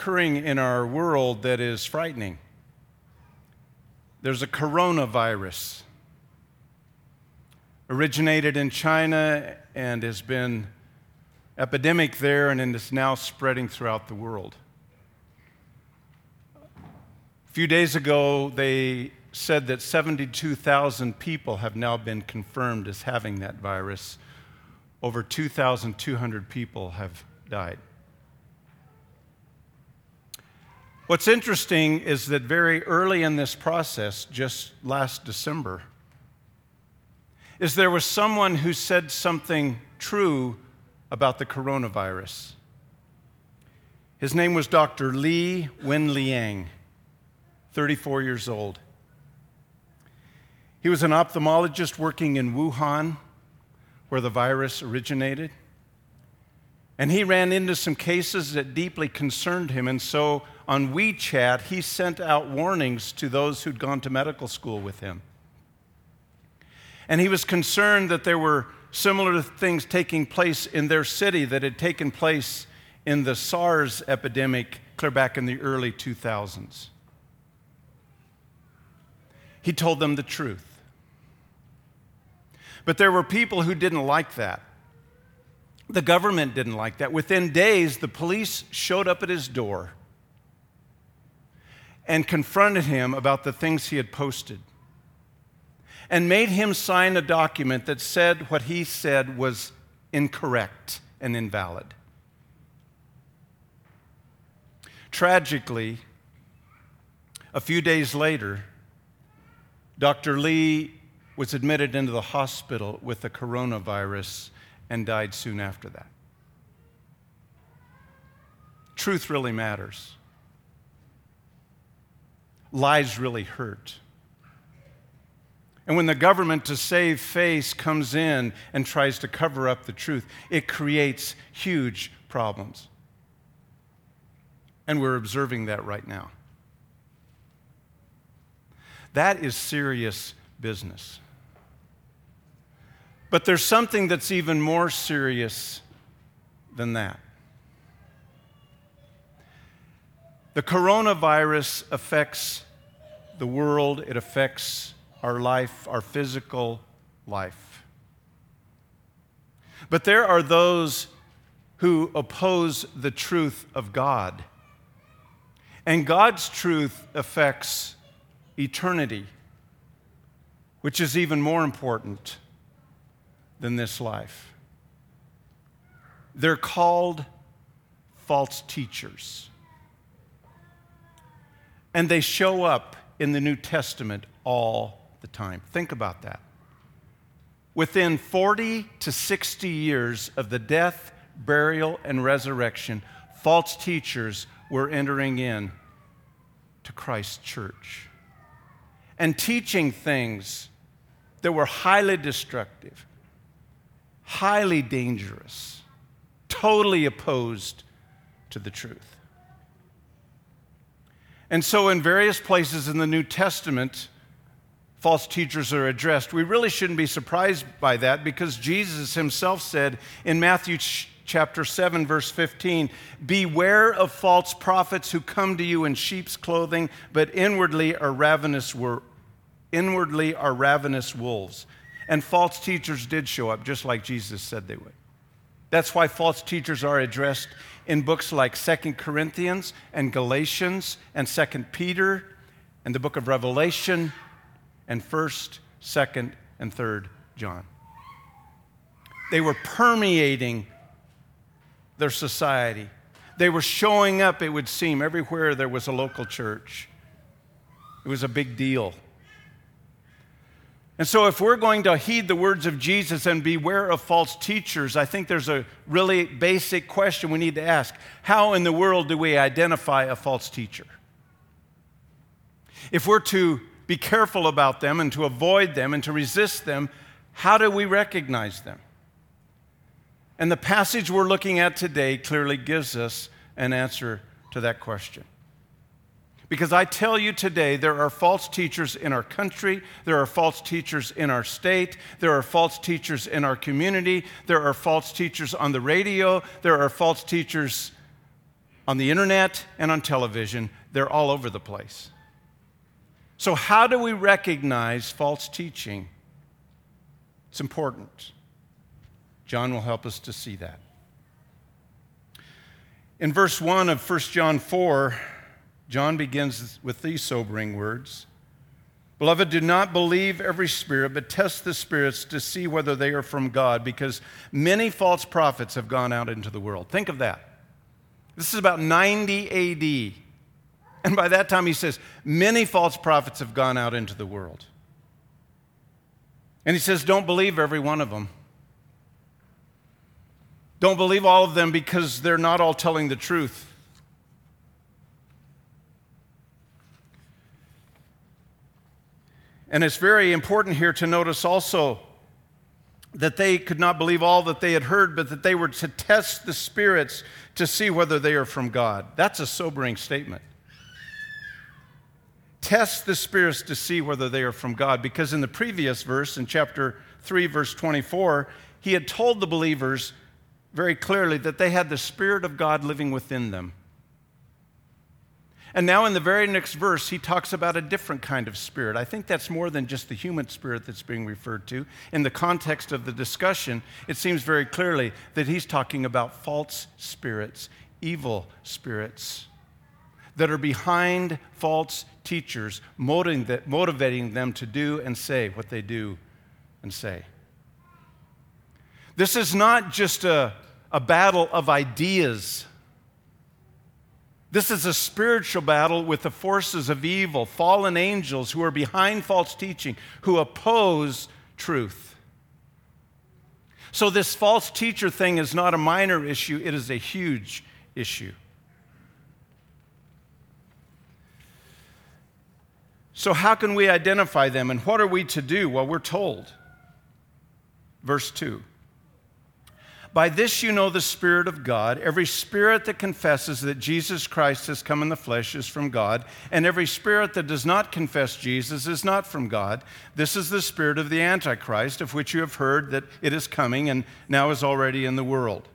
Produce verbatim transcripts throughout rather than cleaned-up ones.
occurring in our world that is frightening. There's a coronavirus, originated in China and has been epidemic there and is now spreading throughout the world. A few days ago, they said that seventy-two thousand people have now been confirmed as having that virus. Over two thousand two hundred people have died. What's interesting is that very early in this process, just last December, is there was someone who said something true about the coronavirus. His name was Doctor Li Wenliang, thirty-four years old. He was an ophthalmologist working in Wuhan, where the virus originated. And he ran into some cases that deeply concerned him, and so on WeChat, he sent out warnings to those who'd gone to medical school with him. And he was concerned that there were similar things taking place in their city that had taken place in the SARS epidemic clear back in the early two thousands. He told them the truth. But there were people who didn't like that. The government didn't like that. Within days, the police showed up at his door and confronted him about the things he had posted and made him sign a document that said what he said was incorrect and invalid. Tragically, a few days later, Doctor Li was admitted into the hospital with the coronavirus and died soon after that. Truth really matters. Lies really hurt. And when the government, to save face, comes in and tries to cover up the truth, it creates huge problems. And we're observing that right now. That is serious business. But there's something that's even more serious than that. The coronavirus affects the world, it affects our life, our physical life. But there are those who oppose the truth of God. And God's truth affects eternity, which is even more important than this life. They're called false teachers. And they show up in the New Testament all the time. Think about that. Within forty to sixty years of the death, burial, and resurrection, false teachers were entering in to Christ's church and teaching things that were highly destructive, highly dangerous, totally opposed to the truth. And so in various places in the New Testament, false teachers are addressed. We really shouldn't be surprised by that because Jesus himself said in Matthew ch- chapter seven, verse fifteen, "Beware of false prophets who come to you in sheep's clothing, but inwardly are ravenous, wor- inwardly are ravenous wolves." And false teachers did show up, just like Jesus said they would. That's why false teachers are addressed in books like Second Corinthians and Galatians and Second Peter and the book of Revelation and First, Second, and Third John. They were permeating their society. They were showing up, it would seem, everywhere there was a local church. It was a big deal. And so if we're going to heed the words of Jesus and beware of false teachers, I think there's a really basic question we need to ask. How in the world do we identify a false teacher? If we're to be careful about them and to avoid them and to resist them, how do we recognize them? And the passage we're looking at today clearly gives us an answer to that question. Because I tell you today, there are false teachers in our country, there are false teachers in our state, there are false teachers in our community, there are false teachers on the radio, there are false teachers on the internet and on television. They're all over the place. So how do we recognize false teaching? It's important. John will help us to see that. In verse one of First John four, John begins with these sobering words. Beloved, do not believe every spirit, but test the spirits to see whether they are from God, because many false prophets have gone out into the world. Think of that. This is about ninety A D. And by that time he says, many false prophets have gone out into the world. And he says, don't believe every one of them. Don't believe all of them because they're not all telling the truth. And it's very important here to notice also that they could not believe all that they had heard, but that they were to test the spirits to see whether they are from God. That's a sobering statement. Test the spirits to see whether they are from God, because in the previous verse, in chapter three, verse twenty-four, he had told the believers very clearly that they had the Spirit of God living within them. And now in the very next verse, he talks about a different kind of spirit. I think that's more than just the human spirit that's being referred to. In the context of the discussion, it seems very clearly that he's talking about false spirits, evil spirits that are behind false teachers, motivating them to do and say what they do and say. This is not just a, a battle of ideas. This is a spiritual battle with the forces of evil, fallen angels who are behind false teaching, who oppose truth. So this false teacher thing is not a minor issue, it is a huge issue. So how can we identify them, and what are we to do? Well, we're told. Verse two. By this you know the Spirit of God. Every spirit that confesses that Jesus Christ has come in the flesh is from God, and every spirit that does not confess Jesus is not from God. This is the spirit of the Antichrist, of which you have heard that it is coming and now is already in the world.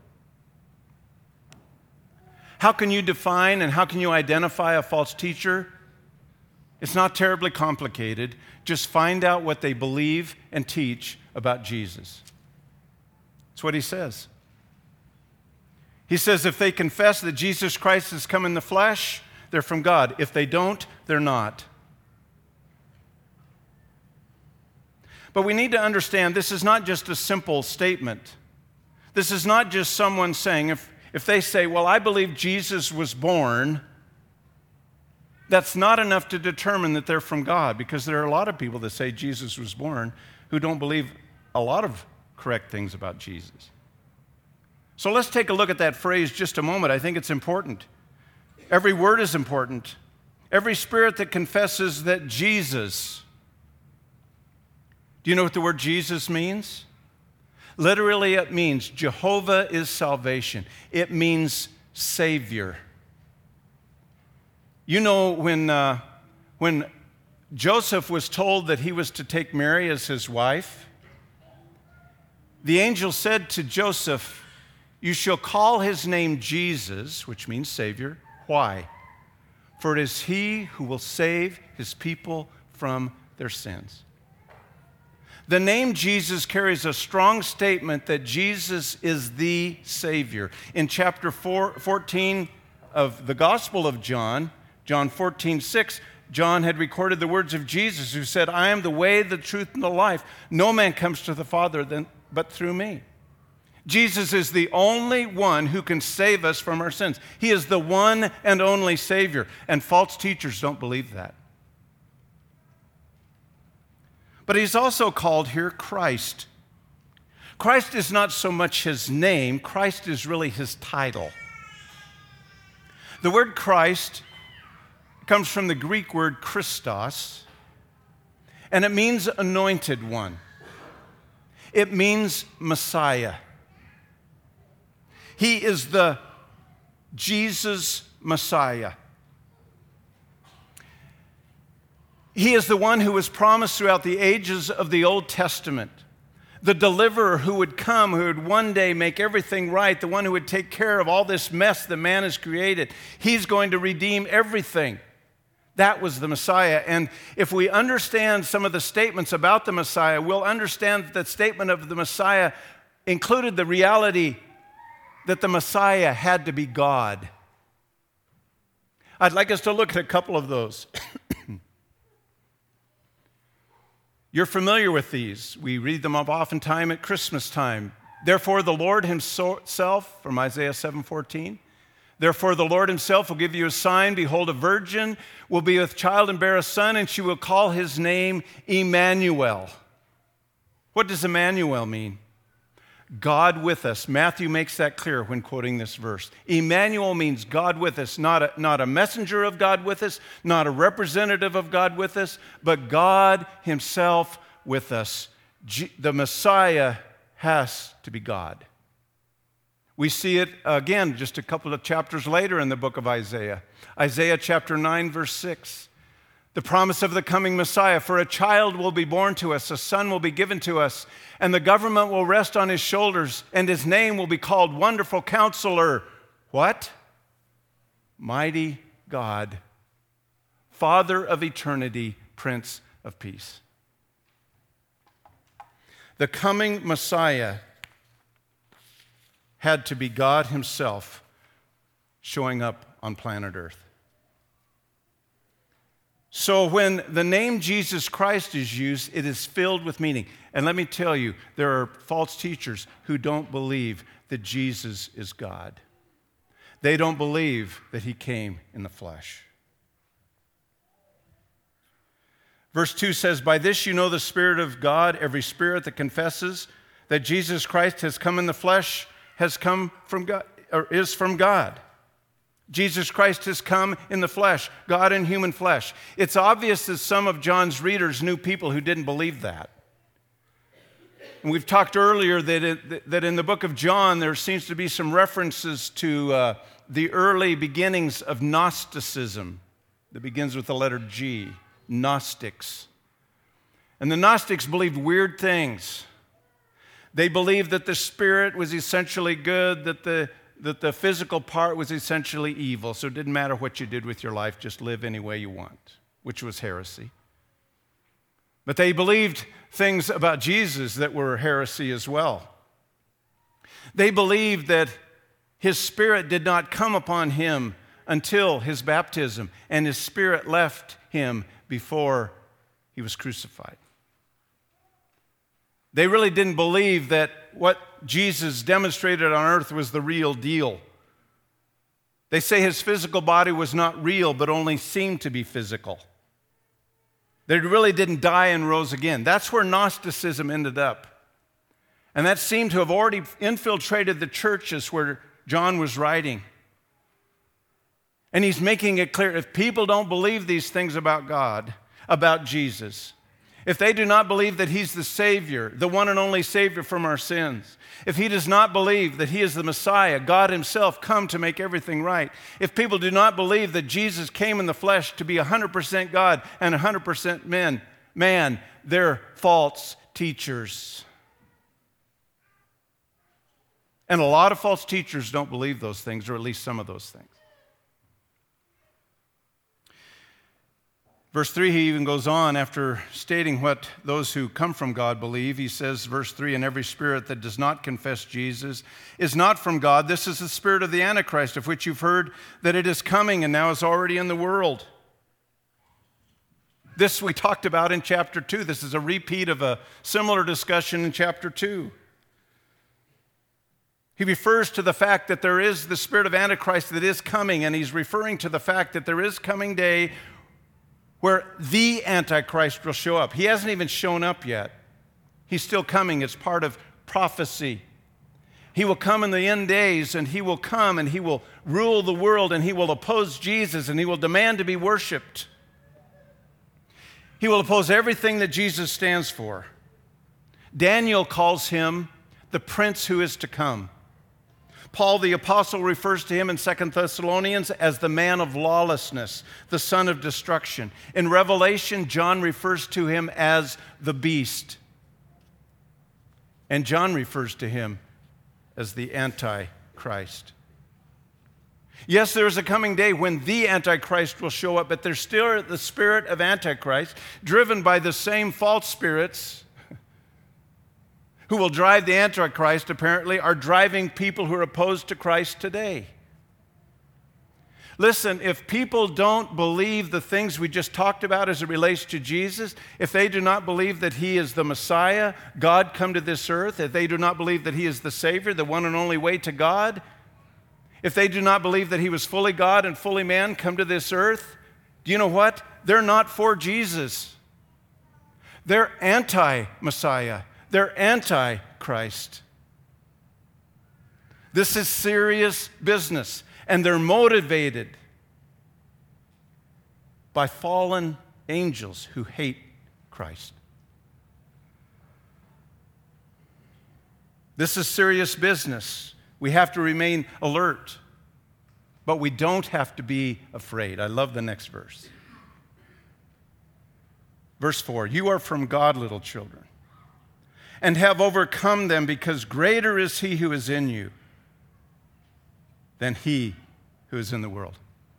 How can you define and how can you identify a false teacher? It's not terribly complicated. Just find out what they believe and teach about Jesus. That's what he says. He says if they confess that Jesus Christ has come in the flesh, they're from God. If they don't, they're not. But we need to understand this is not just a simple statement. This is not just someone saying, if, if they say, well, I believe Jesus was born, that's not enough to determine that they're from God, because there are a lot of people that say Jesus was born who don't believe a lot of correct things about Jesus. So let's take a look at that phrase just a moment. I think it's important. Every word is important. Every spirit that confesses that Jesus. Do you know what the word Jesus means? Literally, it means Jehovah is salvation. It means Savior. You know, when, uh, when Joseph was told that he was to take Mary as his wife, the angel said to Joseph, you shall call his name Jesus, which means Savior. Why? For it is he who will save his people from their sins. The name Jesus carries a strong statement that Jesus is the Savior. In chapter four, fourteen of the Gospel of John, John fourteen, six, John had recorded the words of Jesus who said, I am the way, the truth, and the life. No man comes to the Father than, but through me. Jesus is the only one who can save us from our sins. He is the one and only Savior, and false teachers don't believe that. But he's also called here Christ. Christ is not so much his name, Christ is really his title. The word Christ comes from the Greek word Christos, and it means anointed one. It means Messiah. He is the Jesus Messiah. He is the one who was promised throughout the ages of the Old Testament. The deliverer who would come, who would one day make everything right, the one who would take care of all this mess that man has created. He's going to redeem everything. That was the Messiah. And if we understand some of the statements about the Messiah, we'll understand that the statement of the Messiah included the reality that the Messiah had to be God. I'd like us to look at a couple of those. You're familiar with these. We read them up oftentimes at Christmas time. Therefore, the Lord himself, from Isaiah seven fourteen, therefore the Lord himself will give you a sign. Behold, a virgin will be with child and bear a son, and she will call his name Emmanuel. What does Emmanuel mean? God with us. Matthew makes that clear when quoting this verse. Emmanuel means God with us, not a, not a messenger of God with us, not a representative of God with us, but God himself with us. G- the Messiah has to be God. We see it again just a couple of chapters later in the book of Isaiah. Isaiah chapter nine, verse six. The promise of the coming Messiah, for a child will be born to us, a son will be given to us, and the government will rest on his shoulders, and his name will be called Wonderful Counselor. What? Mighty God, Father of eternity, Prince of Peace. The coming Messiah had to be God himself showing up on planet Earth. So when the name Jesus Christ is used, it is filled with meaning. And let me tell you, there are false teachers who don't believe that Jesus is God. They don't believe that he came in the flesh. Verse two says, by this you know the Spirit of God. Every spirit that confesses that Jesus Christ has come in the flesh has come from God, or is from God. Jesus Christ has come in the flesh, God in human flesh. It's obvious that some of John's readers knew people who didn't believe that. And we've talked earlier that, it, that in the book of John, there seems to be some references to uh, the early beginnings of Gnosticism that begins with the letter G, Gnostics. And the Gnostics believed weird things. They believed that the spirit was essentially good, that the that the physical part was essentially evil, so it didn't matter what you did with your life, just live any way you want, which was heresy. But they believed things about Jesus that were heresy as well. They believed that his Spirit did not come upon him until his baptism, and his Spirit left him before he was crucified. They really didn't believe that what Jesus demonstrated on earth was the real deal. They say his physical body was not real, but only seemed to be physical. They really didn't die and rose again. That's where Gnosticism ended up. And that seemed to have already infiltrated the churches where John was writing. And he's making it clear, if people don't believe these things about God, about Jesus, if they do not believe that he's the Savior, the one and only Savior from our sins, if he does not believe that he is the Messiah, God himself come to make everything right, if people do not believe that Jesus came in the flesh to be one hundred percent God and one hundred percent man, man, they're false teachers. And a lot of false teachers don't believe those things, or at least some of those things. Verse three, he even goes on after stating what those who come from God believe. He says, verse three, and every spirit that does not confess Jesus is not from God. This is the spirit of the Antichrist, of which you've heard that it is coming and now is already in the world. This we talked about in chapter two. This is a repeat of a similar discussion in chapter two. He refers to the fact that there is the spirit of Antichrist that is coming, and he's referring to the fact that there is coming day where the Antichrist will show up. He hasn't even shown up yet. He's still coming. It's part of prophecy. He will come in the end days, and he will come and he will rule the world, and he will oppose Jesus, and he will demand to be worshiped. He will oppose everything that Jesus stands for. Daniel calls him the prince who is to come. Paul the apostle refers to him in Second Thessalonians as the man of lawlessness, the son of destruction. In Revelation, John refers to him as the beast. And John refers to him as the Antichrist. Yes, there is a coming day when the Antichrist will show up, but there's still the spirit of Antichrist, driven by the same false spirits who will drive the Antichrist, apparently, are driving people who are opposed to Christ today. Listen, if people don't believe the things we just talked about as it relates to Jesus, if they do not believe that he is the Messiah, God come to this earth, if they do not believe that he is the Savior, the one and only way to God, if they do not believe that he was fully God and fully man come to this earth, do you know what? They're not for Jesus. They're anti-Messiah. They're anti-Christ. This is serious business. And they're motivated by fallen angels who hate Christ. This is serious business. We have to remain alert, but we don't have to be afraid. I love the next verse. Verse four, you are from God, little children, and have overcome them, because greater is he who is in you than he who is in the world.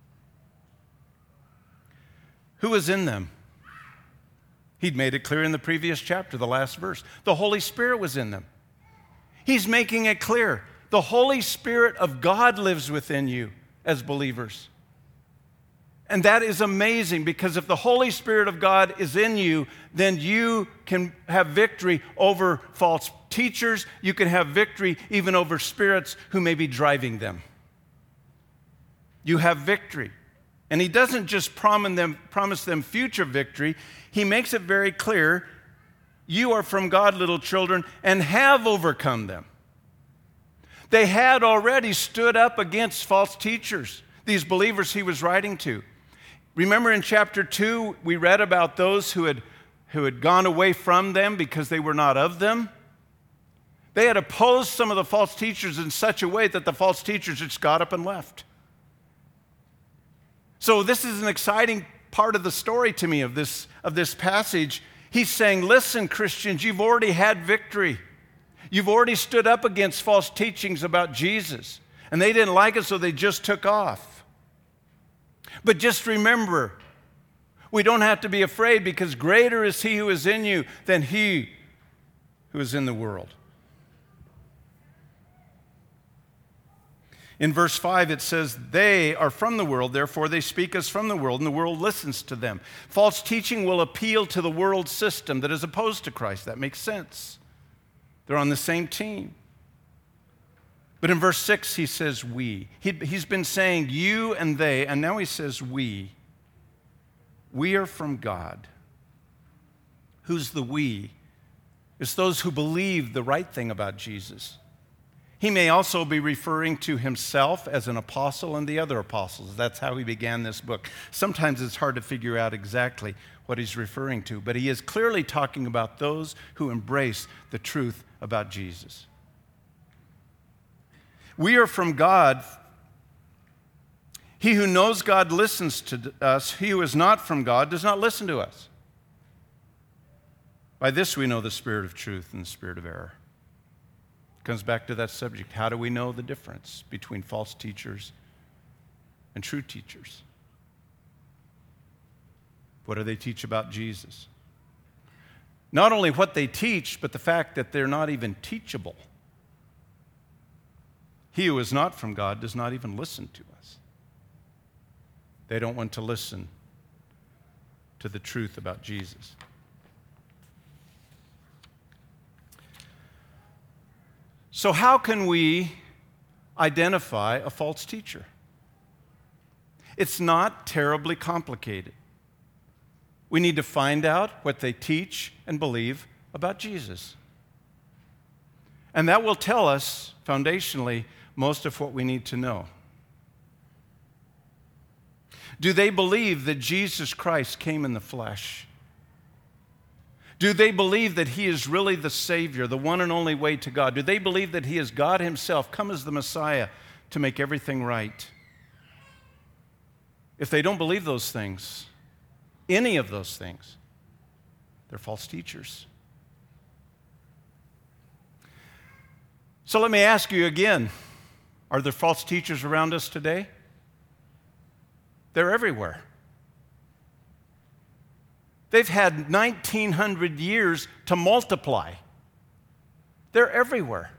Who is in them? He'd made it clear in the previous chapter, the last verse. The Holy Spirit was in them. He's making it clear. The Holy Spirit of God lives within you as believers. And that is amazing, because if the Holy Spirit of God is in you, then you can have victory over false teachers. You can have victory even over spirits who may be driving them. You have victory. And he doesn't just promise them, promise them future victory. He makes it very clear, you are from God, little children, and have overcome them. They had already stood up against false teachers, these believers he was writing to. Remember in chapter two, we read about those who had, who had gone away from them because they were not of them. They had opposed some of the false teachers in such a way that the false teachers just got up and left. So this is an exciting part of the story to me of this, of this passage. He's saying, listen, Christians, you've already had victory. You've already stood up against false teachings about Jesus. And they didn't like it, so they just took off. But just remember, we don't have to be afraid, because greater is he who is in you than he who is in the world. In verse five, it says, they are from the world, therefore they speak as from the world, and the world listens to them. False teaching will appeal to the world system that is opposed to Christ. That makes sense. They're on the same team. But in verse six, he says, we. He, he's been saying you and they, and now he says we. We are from God. Who's the we? It's those who believe the right thing about Jesus. He may also be referring to himself as an apostle and the other apostles. That's how he began this book. Sometimes it's hard to figure out exactly what he's referring to, but he is clearly talking about those who embrace the truth about Jesus. We are from God. He who knows God listens to us. He who is not from God does not listen to us. By this we know the spirit of truth and the spirit of error. Comes back to that subject. How do we know the difference between false teachers and true teachers? What do they teach about Jesus? Not only what they teach, but the fact that they're not even teachable. He who is not from God does not even listen to us. They don't want to listen to the truth about Jesus. So how can we identify a false teacher? It's not terribly complicated. We need to find out what they teach and believe about Jesus. And that will tell us, foundationally, most of what we need to know. Do they believe that Jesus Christ came in the flesh? Do they believe that he is really the Savior, the one and only way to God? Do they believe that he is God himself, come as the Messiah to make everything right? If they don't believe those things, any of those things, they're false teachers. So let me ask you again, are there false teachers around us today? They're everywhere. They've had nineteen hundred years to multiply. They're everywhere.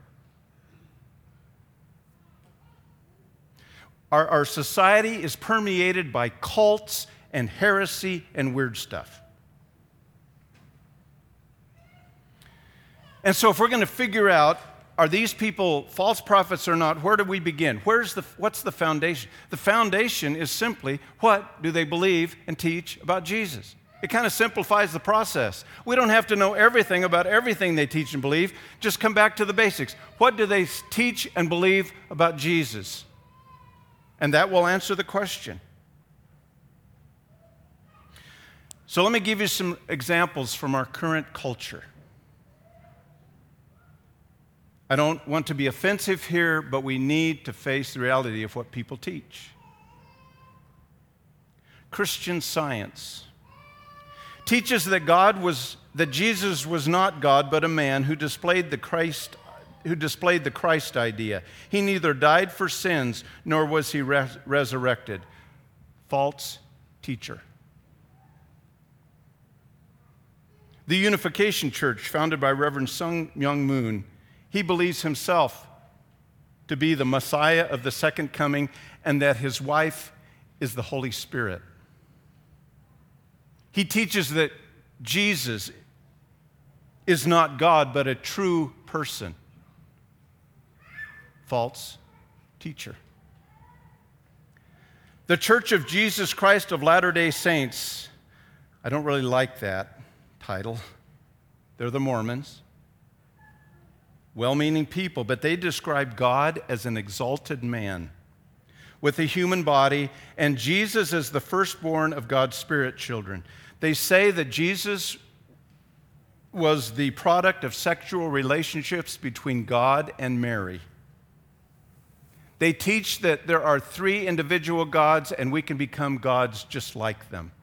Our, our society is permeated by cults and heresy and weird stuff. And so if we're going to figure out, are these people false prophets or not, where do we begin? Where's the, what's the foundation? The foundation is simply, what do they believe and teach about Jesus? It kind of simplifies the process. We don't have to know everything about everything they teach and believe. Just come back to the basics. What do they teach and believe about Jesus? And that will answer the question. So let me give you some examples from our current culture. I don't want to be offensive here, but we need to face the reality of what people teach. Christian Science teaches that God was, that Jesus was not God, but a man who displayed the Christ, who displayed the Christ idea. He neither died for sins, nor was he res- resurrected. False teacher. The Unification Church, founded by Reverend Sun Myung Moon, he believes himself to be the Messiah of the second coming and that his wife is the Holy Spirit. He teaches that Jesus is not God, but a true person. False teacher. The Church of Jesus Christ of Latter-day Saints, I don't really like that title. They're the Mormons. Well-meaning people, but they describe God as an exalted man with a human body and Jesus as the firstborn of God's spirit children. They say that Jesus was the product of sexual relationships between God and Mary. They teach that there are three individual gods and we can become gods just like them.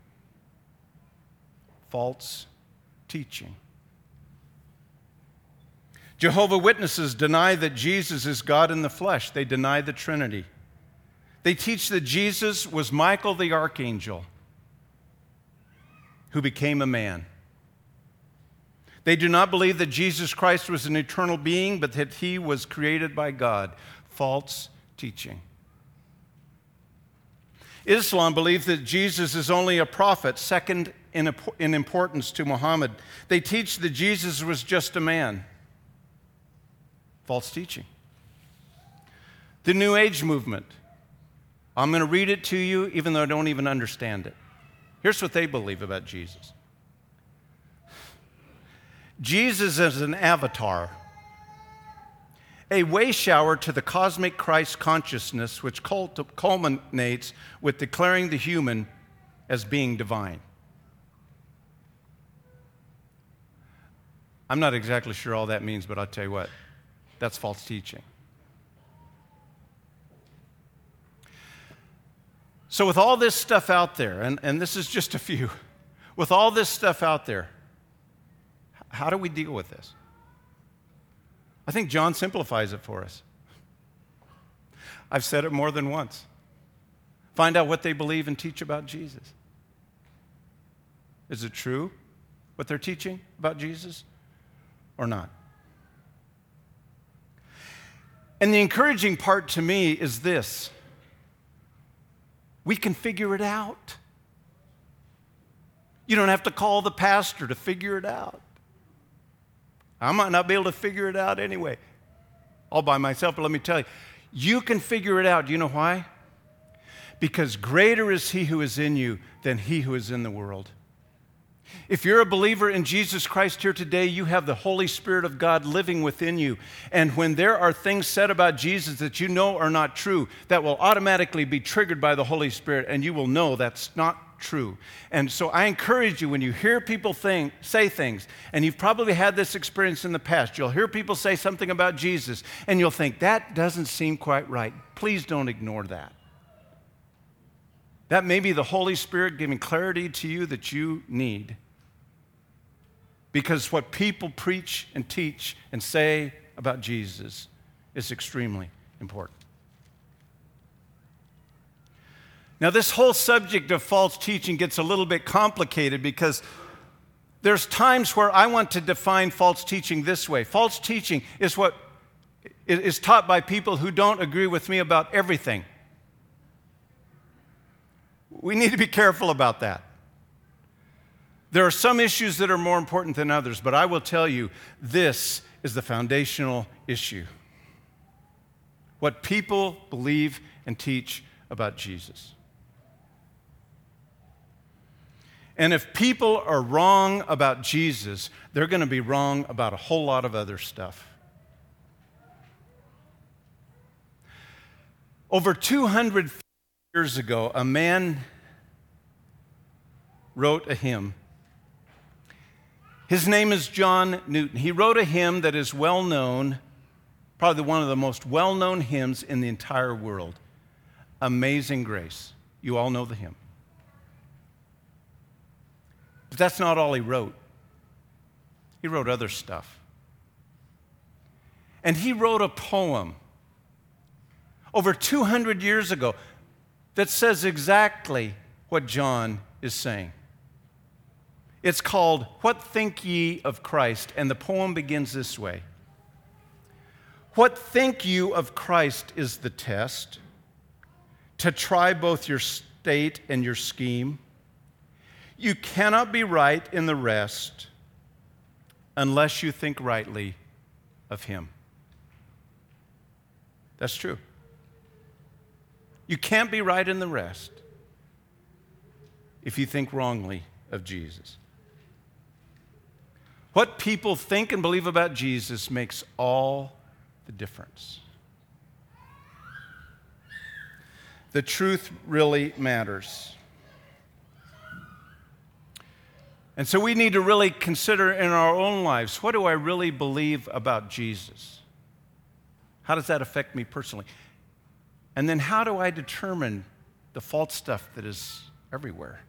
False teaching. Jehovah's Witnesses deny that Jesus is God in the flesh. They deny the Trinity. They teach that Jesus was Michael the archangel who became a man. They do not believe that Jesus Christ was an eternal being, but that he was created by God. False teaching. Islam believes that Jesus is only a prophet, second in importance to Muhammad. They teach that Jesus was just a man. False teaching. The New Age movement. I'm going to read it to you even though I don't even understand it. Here's what they believe about Jesus. Jesus is an avatar, a way shower to the cosmic Christ consciousness which culminates with declaring the human as being divine. I'm not exactly sure all that means, but I'll tell you what. That's false teaching. So with all this stuff out there, and, and this is just a few, with all this stuff out there, how do we deal with this? I think John simplifies it for us. I've said it more than once. Find out what they believe and teach about Jesus. Is it true what they're teaching about Jesus or not? And the encouraging part to me is this. We can figure it out. You don't have to call the pastor to figure it out. I might not be able to figure it out anyway, all by myself, but let me tell you, you can figure it out. Do you know why? Because greater is he who is in you than he who is in the world. If you're a believer in Jesus Christ here today, you have the Holy Spirit of God living within you. And when there are things said about Jesus that you know are not true, that will automatically be triggered by the Holy Spirit, and you will know that's not true. And so I encourage you, when you hear people think, say things, and you've probably had this experience in the past, you'll hear people say something about Jesus, and you'll think, that doesn't seem quite right. Please don't ignore that. That may be the Holy Spirit giving clarity to you that you need. Because what people preach and teach and say about Jesus is extremely important. Now, this whole subject of false teaching gets a little bit complicated because there's times where I want to define false teaching this way. False teaching is what is taught by people who don't agree with me about everything. We need to be careful about that. There are some issues that are more important than others, but I will tell you, this is the foundational issue. What people believe and teach about Jesus. And if people are wrong about Jesus, they're going to be wrong about a whole lot of other stuff. Over two hundred years ago, a man wrote a hymn. His name is John Newton. He wrote a hymn that is well known, probably one of the most well-known hymns in the entire world, Amazing Grace. You all know the hymn. But that's not all he wrote. He wrote other stuff. And he wrote a poem over two hundred years ago that says exactly what John is saying. It's called, "What Think Ye of Christ?" And the poem begins this way. What think you of Christ is the test, to try both your state and your scheme? You cannot be right in the rest unless you think rightly of him. That's true. You can't be right in the rest if you think wrongly of Jesus. What people think and believe about Jesus makes all the difference. The truth really matters. And so we need to really consider in our own lives, what do I really believe about Jesus? How does that affect me personally? And then how do I determine the false stuff that is everywhere?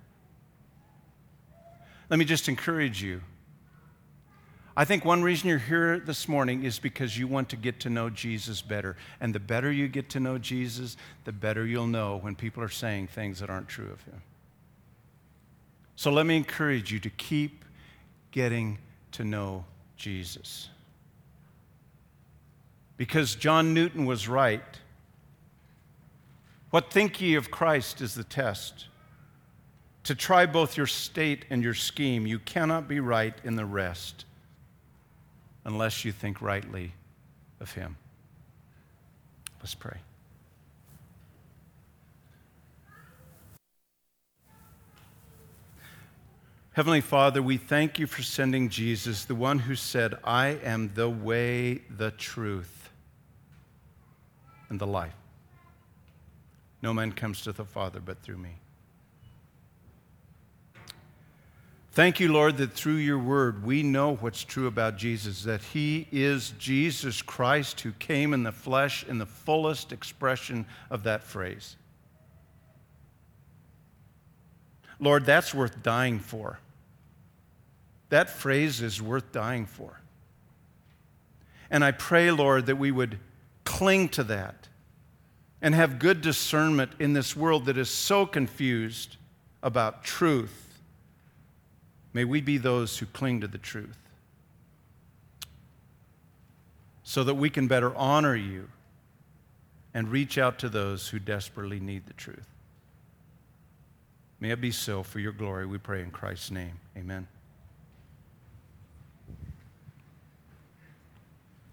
Let me just encourage you. I think one reason you're here this morning is because you want to get to know Jesus better. And the better you get to know Jesus, the better you'll know when people are saying things that aren't true of him. So let me encourage you to keep getting to know Jesus. Because John Newton was right. What think ye of Christ is the test. To try both your state and your scheme, you cannot be right in the rest unless you think rightly of him. Let's pray. Heavenly Father, we thank you for sending Jesus, the one who said, I am the way, the truth, and the life. No man comes to the Father but through me. Thank you, Lord, that through your word we know what's true about Jesus, that he is Jesus Christ who came in the flesh in the fullest expression of that phrase. Lord, that's worth dying for. That phrase is worth dying for. And I pray, Lord, that we would cling to that and have good discernment in this world that is so confused about truth. May we be those who cling to the truth so that we can better honor you and reach out to those who desperately need the truth. May it be so for your glory, we pray in Christ's name. Amen.